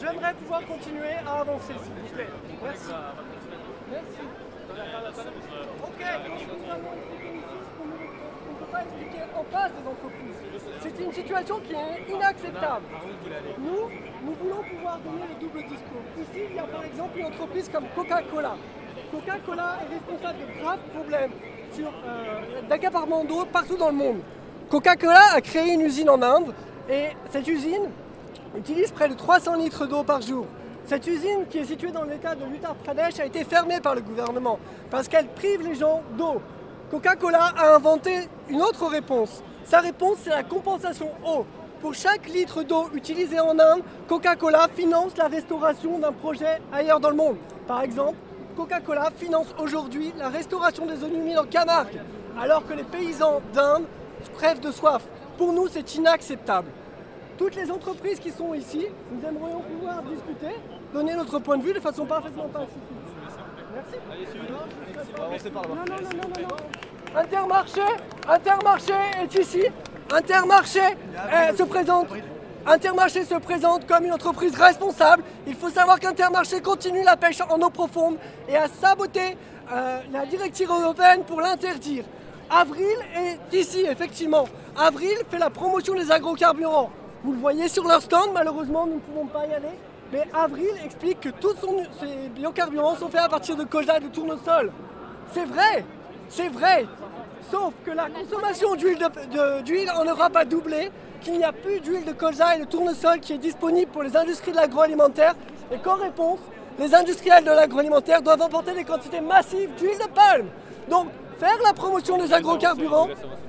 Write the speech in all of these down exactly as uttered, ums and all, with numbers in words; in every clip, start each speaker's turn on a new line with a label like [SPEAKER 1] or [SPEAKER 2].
[SPEAKER 1] j'aimerais pouvoir continuer à avancer, s'il vous plaît. Merci. Merci. Ok, donc nous allons expliquer ici ce qu'on ne peut pas expliquer en face des entreprises. C'est une situation qui est inacceptable. Nous, nous voulons pouvoir donner le double discours. Ici, il y a par exemple une entreprise comme Coca-Cola. Coca-Cola est responsable de graves problèmes sur euh, d'accaparement d'eau partout dans le monde. Coca-Cola a créé une usine en Inde et cette usine utilise près de trois cents litres d'eau par jour. Cette usine, qui est située dans l'état de l'Uttar Pradesh, a été fermée par le gouvernement parce qu'elle prive les gens d'eau. Coca-Cola a inventé une autre réponse. Sa réponse, c'est la compensation eau. Pour chaque litre d'eau utilisé en Inde, Coca-Cola finance la restauration d'un projet ailleurs dans le monde. Par exemple, Coca-Cola finance aujourd'hui la restauration des eaux humides en Camargue, alors que les paysans d'Inde crèvent de soif. Pour nous, c'est inacceptable. Toutes les entreprises qui sont ici, nous aimerions pouvoir discuter, donner notre point de vue de façon parfaitement pacifique. Merci. Allez, suivez-nous. Non, non, non, non, non, non. Intermarché, Intermarché est ici. Intermarché euh, se présente. Intermarché se présente comme une entreprise responsable. Il faut savoir qu'Intermarché continue la pêche en eau profonde et a saboté euh, la directive européenne pour l'interdire. Avril est ici, effectivement. Avril fait la promotion des agrocarburants. Vous le voyez sur leur stand, malheureusement nous ne pouvons pas y aller. Mais Avril explique que tous son, ces biocarburants sont faits à partir de colza et de tournesol. C'est vrai, c'est vrai. Sauf que la consommation d'huile, de, de, d'huile en Europe a doublé, qu'il n'y a plus d'huile de colza et de tournesol qui est disponible pour les industries de l'agroalimentaire. Et qu'en réponse, les industriels de l'agroalimentaire doivent importer des quantités massives d'huile de palme. Donc, faire la promotion des agrocarburants,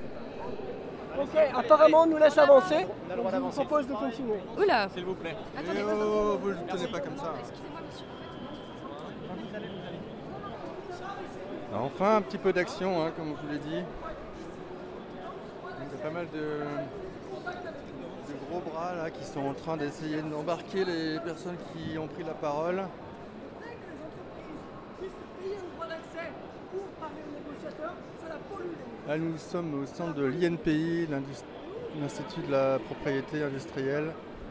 [SPEAKER 1] ok, apparemment on nous laisse avancer, donc je vous propose de continuer.
[SPEAKER 2] Oula,
[SPEAKER 3] s'il vous plaît.
[SPEAKER 2] Attendez,
[SPEAKER 4] oh,
[SPEAKER 2] attendez.
[SPEAKER 4] vous ne le tenez pas comme ça. Alors, enfin, un petit peu d'action, hein, comme je vous l'ai dit. Il y a pas mal de, de gros bras là, qui sont en train d'essayer d'embarquer les personnes qui ont pris la parole. Là, nous sommes au centre de l'I N P I, l'Institut de la propriété industrielle.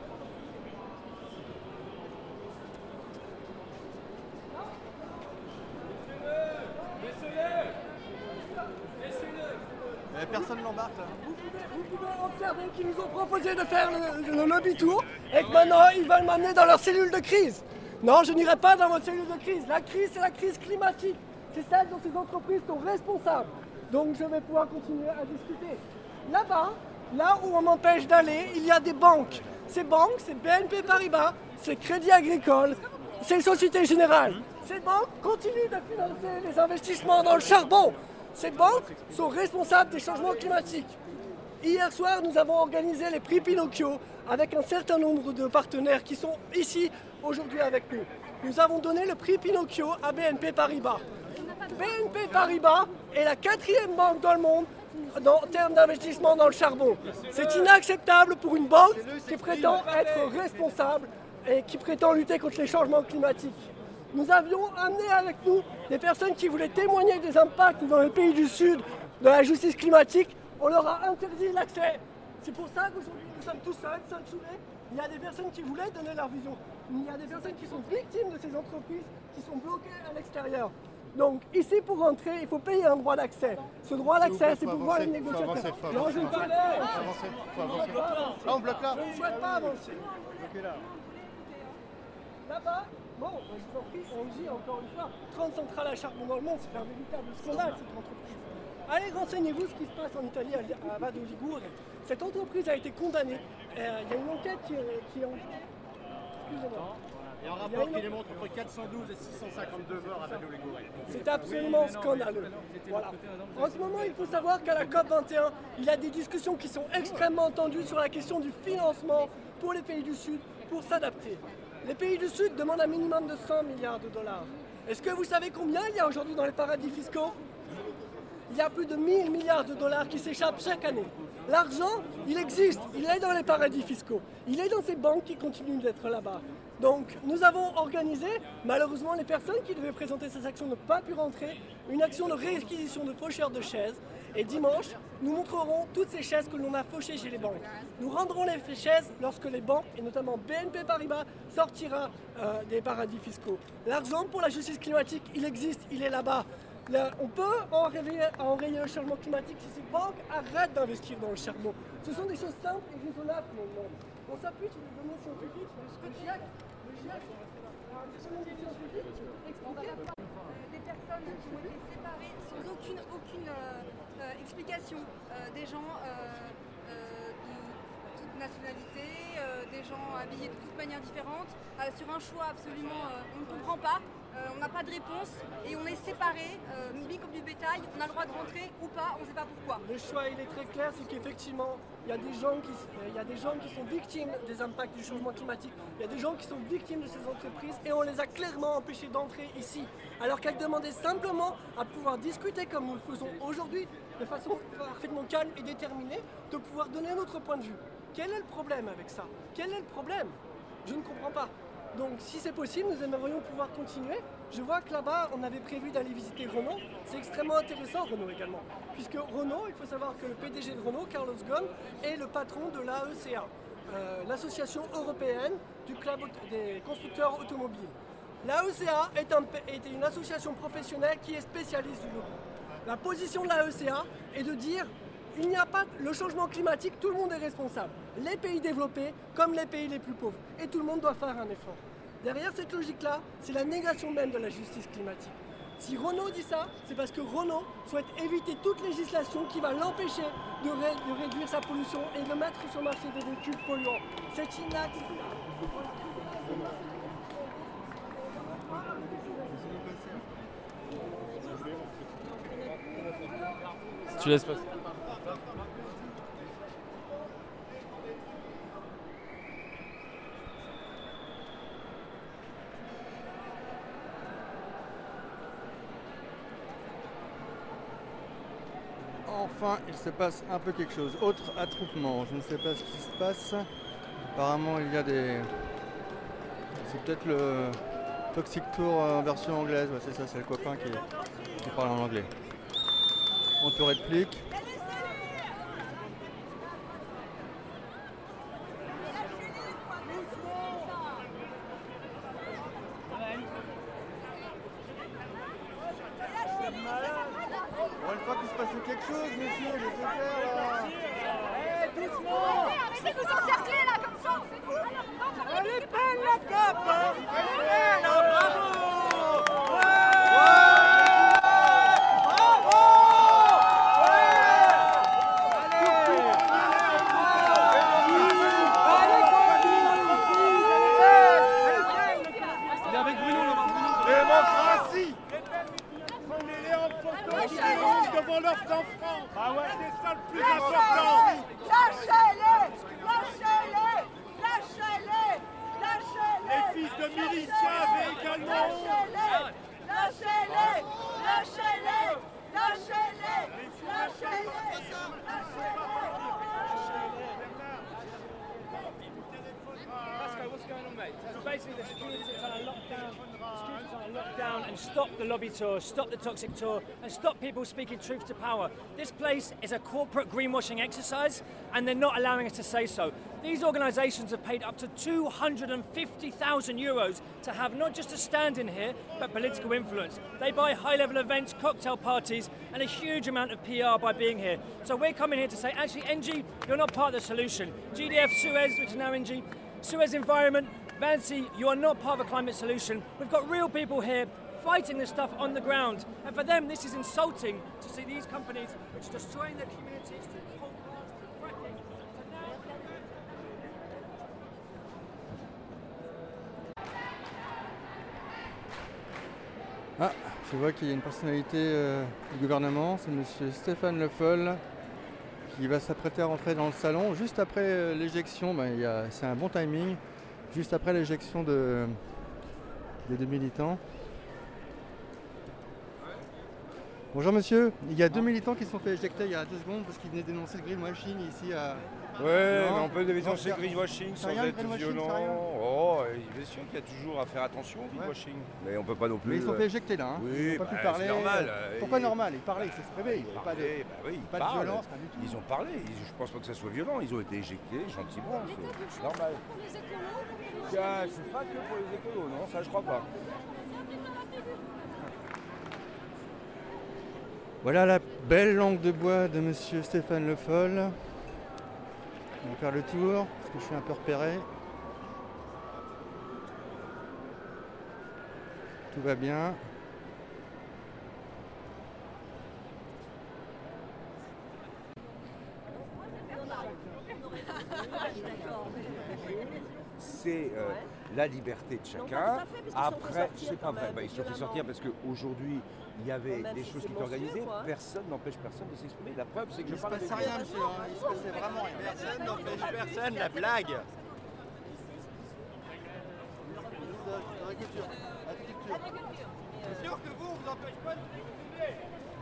[SPEAKER 4] Mais personne n'embarque là.
[SPEAKER 1] Vous pouvez, vous pouvez observer qu'ils nous ont proposé de faire le, le lobby tour et que maintenant ils veulent m'amener dans leur cellule de crise. Non, je n'irai pas dans votre cellule de crise. La crise, c'est la crise climatique. C'est celle dont ces entreprises sont responsables. Donc je vais pouvoir continuer à discuter. Là-bas, là où on m'empêche d'aller, il y a des banques. Ces banques, c'est B N P Paribas, c'est Crédit Agricole, c'est Société Générale. Ces banques continuent de financer les investissements dans le charbon. Ces banques sont responsables des changements climatiques. Hier soir, nous avons organisé les prix Pinocchio avec un certain nombre de partenaires qui sont ici aujourd'hui avec nous. Nous avons donné le prix Pinocchio à B N P Paribas. B N P Paribas est la quatrième banque dans le monde dans, en termes d'investissement dans le charbon. C'est inacceptable pour une banque qui prétend être responsable et qui prétend lutter contre les changements climatiques. Nous avions amené avec nous des personnes qui voulaient témoigner des impacts dans les pays du Sud de la justice climatique. On leur a interdit l'accès. C'est pour ça qu'aujourd'hui nous sommes tous seuls, sanctionnés. Il y a des personnes qui voulaient donner leur vision. Il y a des personnes qui sont victimes de ces entreprises qui sont bloquées à l'extérieur. Donc ici pour rentrer, il faut payer un droit d'accès. Ce droit d'accès, c'est pour voir les négociateurs. Non, je ne peux pas.
[SPEAKER 4] Là, on bloque là.
[SPEAKER 1] Je ne souhaite pas avancer. Là-bas, bon, je vous en prie, on dit encore une fois, trente centrales à charbon dans le monde, c'est un véritable scandale cette entreprise. Allez, renseignez-vous ce qui se passe en Italie, à Vado Ligure. Cette entreprise a été condamnée. Euh, il y a une enquête qui, qui est en... Excusez-moi.
[SPEAKER 3] Il y a un rapport qui démontre entre quatre cent douze et six cent cinquante-deux morts à Vado Ligure.
[SPEAKER 1] C'est absolument scandaleux. Voilà. En ce moment, il faut savoir qu'à la COP vingt et un, il y a des discussions qui sont extrêmement tendues sur la question du financement pour les pays du Sud pour s'adapter. Les pays du Sud demandent un minimum de cent milliards de dollars. Est-ce que vous savez combien il y a aujourd'hui dans les paradis fiscaux ? Il y a plus de mille milliards de dollars qui s'échappent chaque année. L'argent, il existe, il est dans les paradis fiscaux. Il est dans ces banques qui continuent d'être là-bas. Donc nous avons organisé, malheureusement les personnes qui devaient présenter ces actions n'ont pas pu rentrer, une action de réquisition de faucheurs de chaises. Et dimanche, nous montrerons toutes ces chaises que l'on a fauchées chez les banques. Nous rendrons les chaises lorsque les banques, et notamment B N P Paribas, sortira euh, des paradis fiscaux. L'argent pour la justice climatique, il existe, il est là-bas. Là, on peut enrayer, enrayer le changement climatique si ces banques arrêtent d'investir dans le charbon. Ce sont des choses simples et raisonnables que l'on demande. On s'appuie sur les données scientifiques, le GIEC, le GIEC, euh, les données scientifiques, expliquées par
[SPEAKER 2] des personnes qui ont été séparées sans aucune, aucune euh, euh, explication, euh, des gens euh, euh, de toute nationalité, euh, des gens habillés de toute manière différente, euh, sur un choix absolument, euh, on ne comprend pas, euh, on n'a pas de réponse et on est séparés, euh, mis comme du bétail, on a le droit de rentrer ou pas, on ne sait pas pourquoi.
[SPEAKER 1] Le choix il est très clair, c'est qu'effectivement il y a des gens qui, il y a des gens qui sont victimes des impacts du changement climatique, il y a des gens qui sont victimes de ces entreprises et on les a clairement empêchés d'entrer ici. Alors qu'elles demandaient simplement à pouvoir discuter comme nous le faisons aujourd'hui, de façon parfaitement calme et déterminée, de pouvoir donner notre point de vue. Quel est le problème avec ça? Quel est le problème? Je ne comprends pas. Donc si c'est possible, nous aimerions pouvoir continuer. Je vois que là-bas, on avait prévu d'aller visiter Renault. C'est extrêmement intéressant, Renault également. Puisque Renault, il faut savoir que le P D G de Renault, Carlos Ghosn, est le patron de l'A E C A, euh, l'association européenne du club des constructeurs automobiles. L'A E C A est, un, est une association professionnelle qui est spécialiste du lobby. La position de l'A E C A est de dire il n'y a pas le changement climatique, tout le monde est responsable. Les pays développés comme les pays les plus pauvres. Et tout le monde doit faire un effort. Derrière cette logique-là, c'est la négation même de la justice climatique. Si Renault dit ça, c'est parce que Renault souhaite éviter toute législation qui va l'empêcher de, ré de réduire sa pollution et de mettre sur le marché des véhicules polluants. C'est inacceptable.
[SPEAKER 5] Si tu laisses passer.
[SPEAKER 4] Enfin, il se passe un peu quelque chose. Autre attroupement, je ne sais pas ce qui se passe. Apparemment, il y a des... C'est peut-être le Toxic Tour en version anglaise. Ouais, c'est ça, c'est le copain qui, qui parle en anglais. On te réplique. Bon, une fois qu'il se passait quelque chose, monsieur, laissez faire là.
[SPEAKER 1] Eh, doucement.
[SPEAKER 2] Arrêtez de vous encercler là comme ça.
[SPEAKER 1] Elle est belle la cape. Elle est belle, bravo.
[SPEAKER 3] Devant leurs enfants. Ah ouais, c'est ça le plus
[SPEAKER 2] Lâchez-les.
[SPEAKER 3] important.
[SPEAKER 2] Lâchez-les. Lâchez-les. Lâchez-les. Lâchez-les.
[SPEAKER 3] Les fils de miliciens avaient également honte.
[SPEAKER 2] Lâchez-les. Lâchez-les. Lâchez-les. Lâchez-les. Lâchez-les.
[SPEAKER 6] Pascal, what's going on, mate? So basically, the security's on a lockdown. The security's on a lockdown and stop the lobby tour, stop the toxic tour, and stop people speaking truth to power. This place is a corporate greenwashing exercise, and they're not allowing us to say so. These organisations have paid up to two hundred fifty thousand euros to have not just a stand in here, but political influence. They buy high-level events, cocktail parties, and a huge amount of P R by being here. So we're coming here to say, actually, N G, you're not part of the solution. G D F Suez, which is now N G, Suez Environment, Vancy, you are not part of a climate solution. We've got real people here fighting this stuff on the ground. And for them, this is insulting to see these companies which are destroying their communities through coal plants, through fracking. So now...
[SPEAKER 4] Ah, je vois qu'il y a une personnalité euh, du gouvernement, c'est monsieur Stéphane Le Foll, qui va s'apprêter à rentrer dans le salon juste après euh, l'éjection. Ben, il y a- c'est un bon timing, juste après l'éjection de, des deux militants. Bonjour monsieur, il y a deux militants qui se sont fait éjecter il y a deux secondes parce qu'ils venaient dénoncer le greenwashing ici à...
[SPEAKER 5] Ouais,
[SPEAKER 4] Non.
[SPEAKER 5] mais on peut dénoncer
[SPEAKER 4] Non,
[SPEAKER 5] le
[SPEAKER 4] c'est-
[SPEAKER 5] greenwashing
[SPEAKER 4] c'est
[SPEAKER 5] sans
[SPEAKER 4] rien, le
[SPEAKER 5] être
[SPEAKER 4] greenwashing,
[SPEAKER 5] violent.
[SPEAKER 4] c'est rien.
[SPEAKER 5] Oh, et bien sûr qu'il y a toujours à faire attention au greenwashing. Mais on peut pas non plus.
[SPEAKER 4] Mais ils se sont
[SPEAKER 5] euh,
[SPEAKER 4] fait éjecter là, hein.
[SPEAKER 5] Oui,
[SPEAKER 4] ils n'ont pas
[SPEAKER 5] bah,
[SPEAKER 4] pu parler.
[SPEAKER 5] c'est normal. euh,
[SPEAKER 4] Pourquoi
[SPEAKER 5] ils-
[SPEAKER 4] normal? Ils parlaient, ils s'exprimaient, il n'y avait pas de,
[SPEAKER 5] parlaient, bah oui, ils
[SPEAKER 4] pas de
[SPEAKER 5] parlent.
[SPEAKER 4] violence, pas du tout.
[SPEAKER 5] Ils ont parlé, ils- je pense pas que ça soit violent, ils ont été éjectés gentiment, c'est normal. Ça, c'est pas que pour les écolos, non, ça je crois pas.
[SPEAKER 4] Voilà la belle langue de bois de monsieur Stéphane Le Foll. On va faire le tour, parce que je suis un peu repéré. Tout va bien.
[SPEAKER 5] C'est euh, la liberté de chacun.
[SPEAKER 7] tout à fait, parce qu'ils sont fait
[SPEAKER 5] Après,
[SPEAKER 7] sortir
[SPEAKER 5] c'est pas
[SPEAKER 7] quand
[SPEAKER 5] vrai,
[SPEAKER 7] même,
[SPEAKER 5] bah, ils se sont fait
[SPEAKER 7] violemment.
[SPEAKER 5] sortir parce qu'aujourd'hui, il y avait
[SPEAKER 7] Même
[SPEAKER 5] des
[SPEAKER 7] si
[SPEAKER 5] choses
[SPEAKER 7] c'est
[SPEAKER 5] qui étaient organisées.
[SPEAKER 7] monstrueux, quoi.
[SPEAKER 5] Personne n'empêche personne de s'exprimer. La preuve, c'est que je
[SPEAKER 4] Il se
[SPEAKER 5] parle
[SPEAKER 4] passe
[SPEAKER 5] avec
[SPEAKER 4] rien, monsieur, hein. Il se passait vraiment rien.
[SPEAKER 3] Personne n'empêche personne, la blague.
[SPEAKER 4] Agriculture. Agriculture.
[SPEAKER 3] C'est sûr que vous, on vous empêche pas de discuter.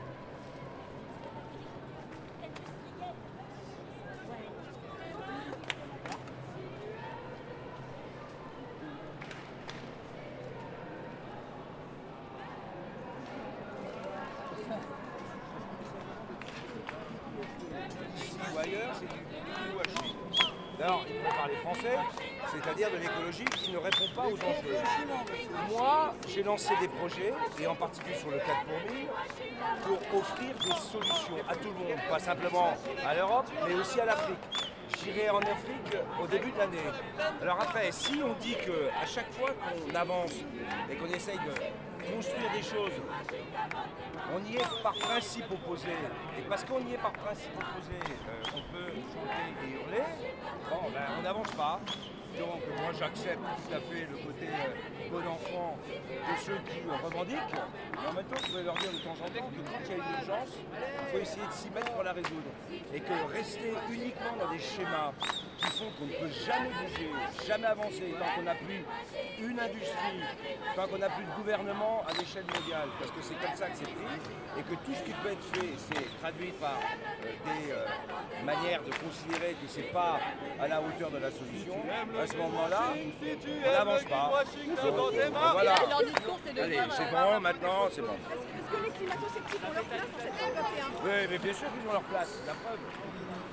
[SPEAKER 5] ici ou ailleurs, c'est du greenwashing. Alors, il faut parler français, c'est-à-dire de l'écologie qui ne répond pas aux enjeux. Moi, j'ai lancé des projets, et en particulier sur le quatre pour mille, pour offrir des solutions à tout le monde, pas simplement à l'Europe, mais aussi à l'Afrique. J'irai en Afrique au début de l'année. Alors après, si on dit qu'à chaque fois qu'on avance et qu'on essaye de construire des choses, on y est par principe opposé. Et parce qu'on y est par principe opposé, euh, on peut chanter et hurler, bon, ben, on n'avance pas. Donc moi j'accepte tout à fait le côté euh, bon enfant de ceux qui euh, revendiquent. Mais en même temps, je voudrais leur dire de temps en temps que quand il y a une urgence, il faut essayer de s'y mettre pour la résoudre. Et que rester uniquement dans des schémas qui font qu'on ne peut jamais bouger, jamais avancer, tant qu'on n'a plus une industrie, tant qu'on n'a plus de gouvernement à l'échelle mondiale, parce que c'est comme ça que c'est pris, et que tout ce qui peut être fait, c'est traduit par euh, des euh, manières de considérer que c'est pas à la hauteur de la solution, à ce moment-là, on n'avance pas. Voilà.
[SPEAKER 2] Leur discours, c'est de
[SPEAKER 5] Allez,
[SPEAKER 2] dire,
[SPEAKER 5] c'est
[SPEAKER 2] euh,
[SPEAKER 5] bon, maintenant, c'est bon.
[SPEAKER 2] Est-ce que les climato-sceptiques ont leur place dans cette COP vingt et un?
[SPEAKER 5] Oui, mais bien sûr qu'ils ont leur place, la preuve.